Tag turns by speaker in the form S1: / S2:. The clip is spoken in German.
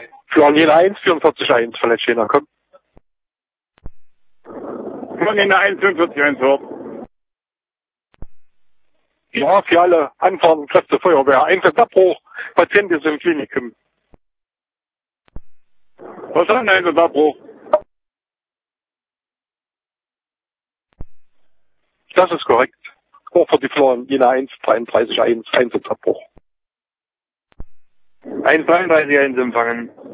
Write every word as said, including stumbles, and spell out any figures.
S1: Für Jena eins, vierundvierzig eins, vielleicht Jena, komm.
S2: Für Jena eins, fünfundvierzig eins, Wort.
S1: Ja, für alle anfahrenden Kräfte Feuerwehr. Einsatzabbruch, Patient ist im Klinikum.
S2: Verstanden, Einsatzabbruch.
S1: Das ist korrekt. Auch für die Flora Jena eins, dreiunddreißig eins, Einsatzabbruch.
S2: eins dreiunddreißig eins empfangen.